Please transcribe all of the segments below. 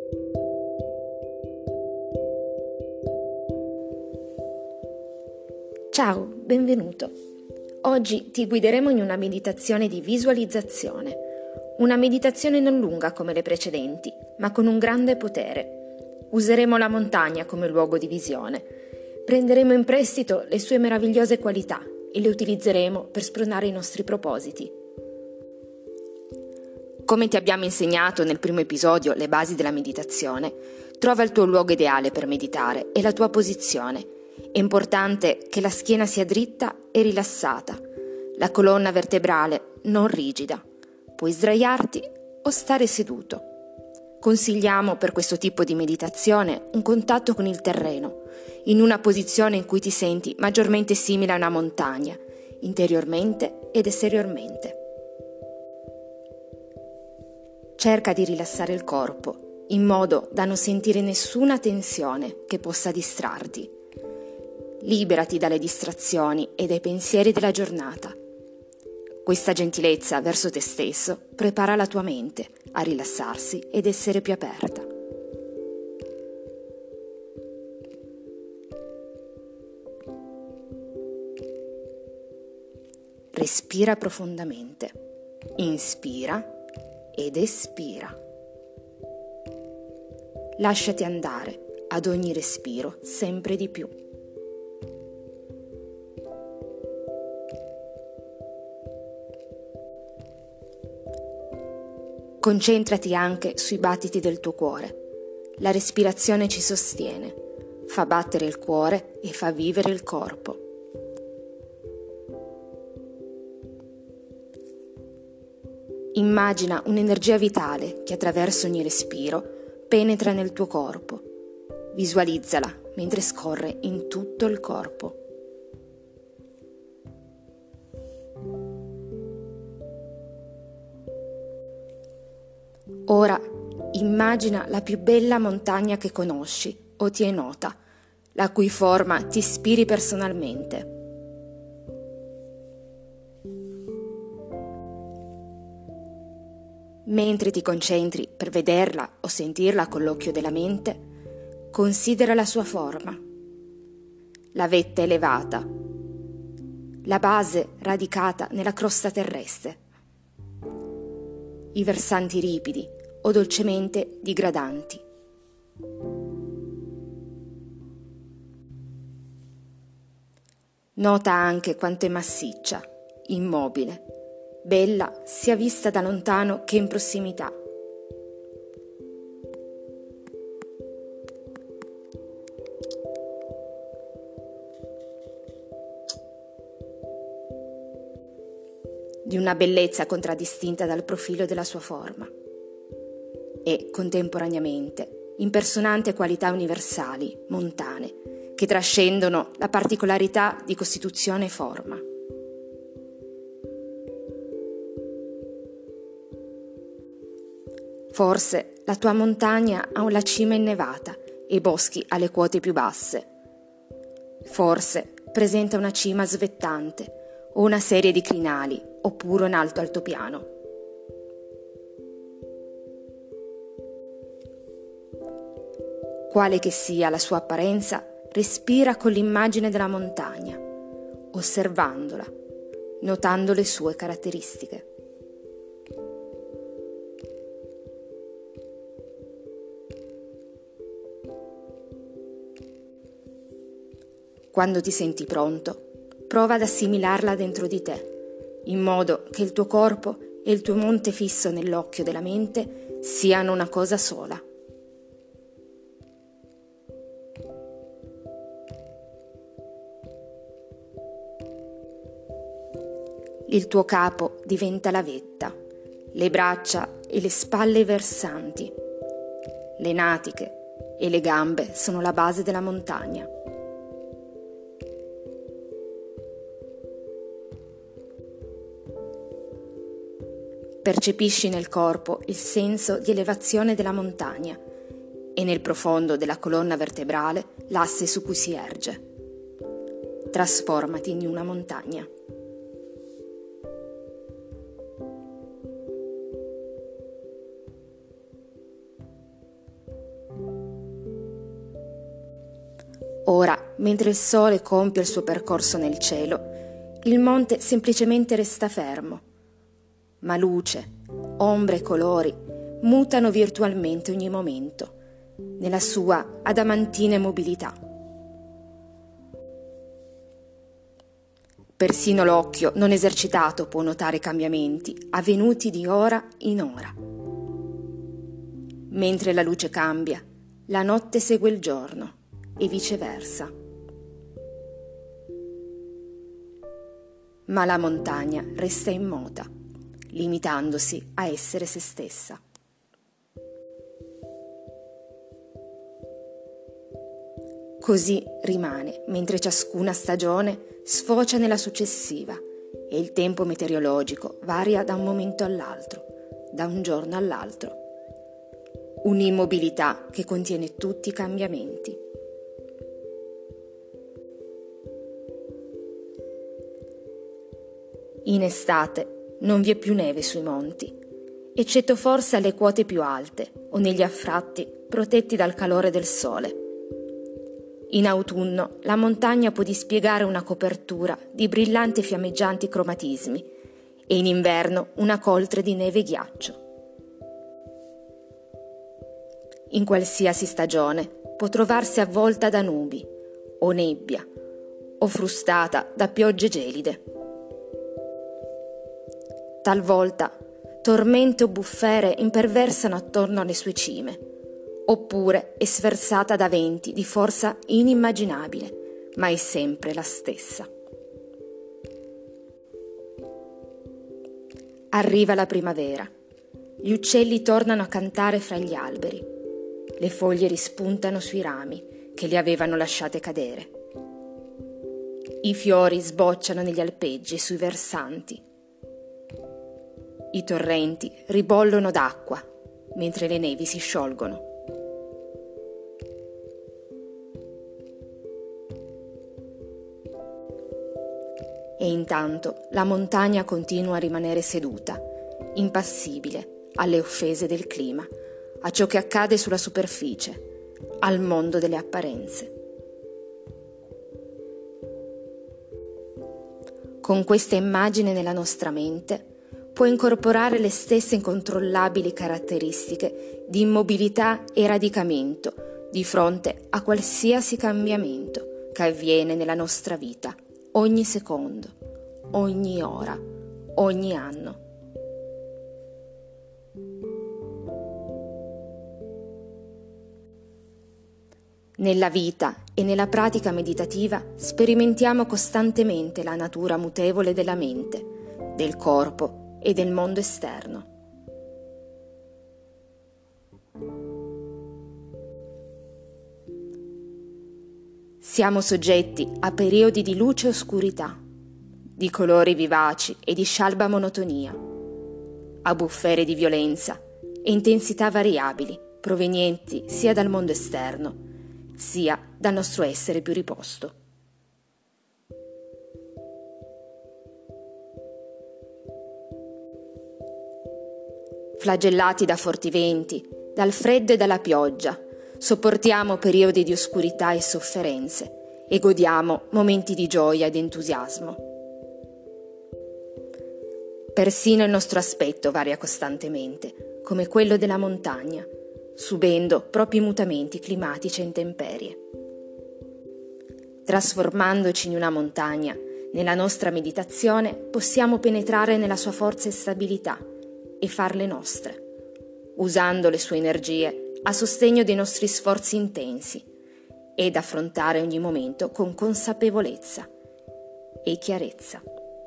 Ciao, benvenuto. Oggi ti guideremo in una meditazione di visualizzazione. Una meditazione non lunga come le precedenti, ma con un grande potere. Useremo la montagna come luogo di visione. Prenderemo in prestito le sue meravigliose qualità e le utilizzeremo per spronare i nostri propositi. Come ti abbiamo insegnato nel primo episodio le basi della meditazione, trova il tuo luogo ideale per meditare e la tua posizione. È importante che la schiena sia dritta e rilassata, la colonna vertebrale non rigida. Puoi sdraiarti o stare seduto. Consigliamo per questo tipo di meditazione un contatto con il terreno, in una posizione in cui ti senti maggiormente simile a una montagna, interiormente ed esteriormente. Cerca di rilassare il corpo, in modo da non sentire nessuna tensione che possa distrarti. Liberati dalle distrazioni e dai pensieri della giornata. Questa gentilezza verso te stesso prepara la tua mente a rilassarsi ed essere più aperta. Respira profondamente. Inspira ed espira. Lasciati andare ad ogni respiro sempre di più. Concentrati anche sui battiti del tuo cuore. La respirazione ci sostiene, fa battere il cuore e fa vivere il corpo. Immagina un'energia vitale che attraverso ogni respiro penetra nel tuo corpo. Visualizzala mentre scorre in tutto il corpo. Ora immagina la più bella montagna che conosci o ti è nota, la cui forma ti ispiri personalmente. Mentre ti concentri per vederla o sentirla con l'occhio della mente, considera la sua forma. La vetta elevata, la base radicata nella crosta terrestre, i versanti ripidi o dolcemente digradanti. Nota anche quanto è massiccia, immobile, bella sia vista da lontano che in prossimità. Di una bellezza contraddistinta dal profilo della sua forma e, contemporaneamente, impersonante qualità universali, montane, che trascendono la particolarità di costituzione e forma. Forse la tua montagna ha una cima innevata e boschi alle quote più basse. Forse presenta una cima svettante o una serie di crinali oppure un alto altopiano. Quale che sia la sua apparenza, respira con l'immagine della montagna, osservandola, notando le sue caratteristiche. Quando ti senti pronto, prova ad assimilarla dentro di te, in modo che il tuo corpo e il tuo monte fisso nell'occhio della mente siano una cosa sola. Il tuo capo diventa la vetta, le braccia e le spalle versanti, le natiche e le gambe sono la base della montagna. Percepisci nel corpo il senso di elevazione della montagna e nel profondo della colonna vertebrale l'asse su cui si erge. Trasformati in una montagna. Ora, mentre il sole compie il suo percorso nel cielo, il monte semplicemente resta fermo. Ma luce, ombre e colori mutano virtualmente ogni momento, nella sua adamantina mobilità. Persino l'occhio non esercitato può notare cambiamenti avvenuti di ora in ora. Mentre la luce cambia, la notte segue il giorno e viceversa. Ma la montagna resta immota, limitandosi a essere se stessa. Così rimane, mentre ciascuna stagione sfocia nella successiva e il tempo meteorologico varia da un momento all'altro, da un giorno all'altro. Un'immobilità che contiene tutti i cambiamenti. In estate non vi è più neve sui monti, eccetto forse alle quote più alte o negli affratti protetti dal calore del sole. In autunno la montagna può dispiegare una copertura di brillanti e fiammeggianti cromatismi e in inverno una coltre di neve e ghiaccio. In qualsiasi stagione può trovarsi avvolta da nubi o nebbia o frustata da piogge gelide. Talvolta tormente o bufere imperversano attorno alle sue cime, oppure è sferzata da venti di forza inimmaginabile, ma è sempre la stessa. Arriva la primavera, gli uccelli tornano a cantare fra gli alberi, le foglie rispuntano sui rami che li avevano lasciate cadere. I fiori sbocciano negli alpeggi e sui versanti. I torrenti ribollono d'acqua mentre le nevi si sciolgono. E intanto la montagna continua a rimanere seduta, impassibile alle offese del clima, a ciò che accade sulla superficie, al mondo delle apparenze. Con questa immagine nella nostra mente può incorporare le stesse incontrollabili caratteristiche di immobilità e radicamento di fronte a qualsiasi cambiamento che avviene nella nostra vita, ogni secondo, ogni ora, ogni anno. Nella vita e nella pratica meditativa sperimentiamo costantemente la natura mutevole della mente, del corpo e del mondo esterno. Siamo soggetti a periodi di luce e oscurità, di colori vivaci e di scialba monotonia, a bufere di violenza e intensità variabili provenienti sia dal mondo esterno sia dal nostro essere più riposto. Flagellati da forti venti, dal freddo e dalla pioggia, sopportiamo periodi di oscurità e sofferenze e godiamo momenti di gioia ed entusiasmo. Persino il nostro aspetto varia costantemente, come quello della montagna, subendo propri mutamenti climatici e intemperie. Trasformandoci in una montagna, nella nostra meditazione possiamo penetrare nella sua forza e stabilità e farle nostre, usando le sue energie a sostegno dei nostri sforzi intensi ed affrontare ogni momento con consapevolezza e chiarezza.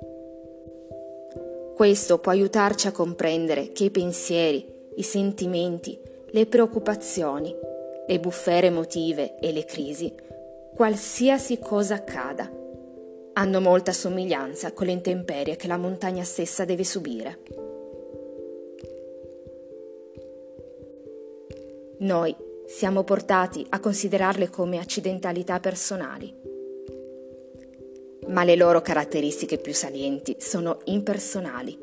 Questo può aiutarci a comprendere che i pensieri, i sentimenti, le preoccupazioni, le bufere emotive e le crisi, qualsiasi cosa accada, hanno molta somiglianza con le intemperie che la montagna stessa deve subire. Noi siamo portati a considerarle come accidentalità personali, ma le loro caratteristiche più salienti sono impersonali.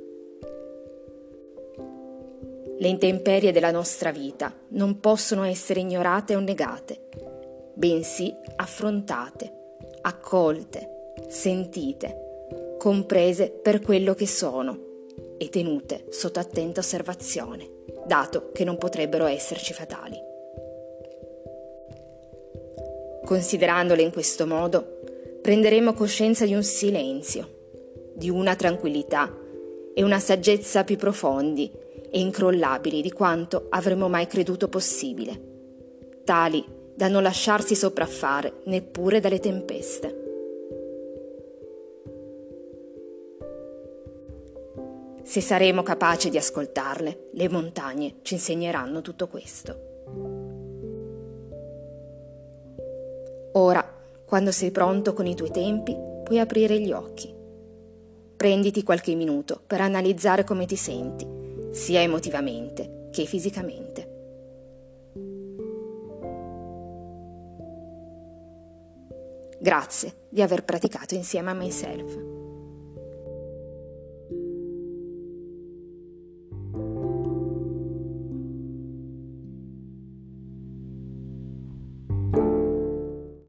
Le intemperie della nostra vita non possono essere ignorate o negate, bensì affrontate, accolte, sentite, comprese per quello che sono e tenute sotto attenta osservazione, dato che non potrebbero esserci fatali. Considerandole in questo modo, prenderemo coscienza di un silenzio, di una tranquillità e una saggezza più profondi e incrollabili di quanto avremmo mai creduto possibile, tali da non lasciarsi sopraffare neppure dalle tempeste. Se saremo capaci di ascoltarle, le montagne ci insegneranno tutto questo. Ora, quando sei pronto con i tuoi tempi, puoi aprire gli occhi. Prenditi qualche minuto per analizzare come ti senti, sia emotivamente che fisicamente. Grazie di aver praticato insieme a Myself.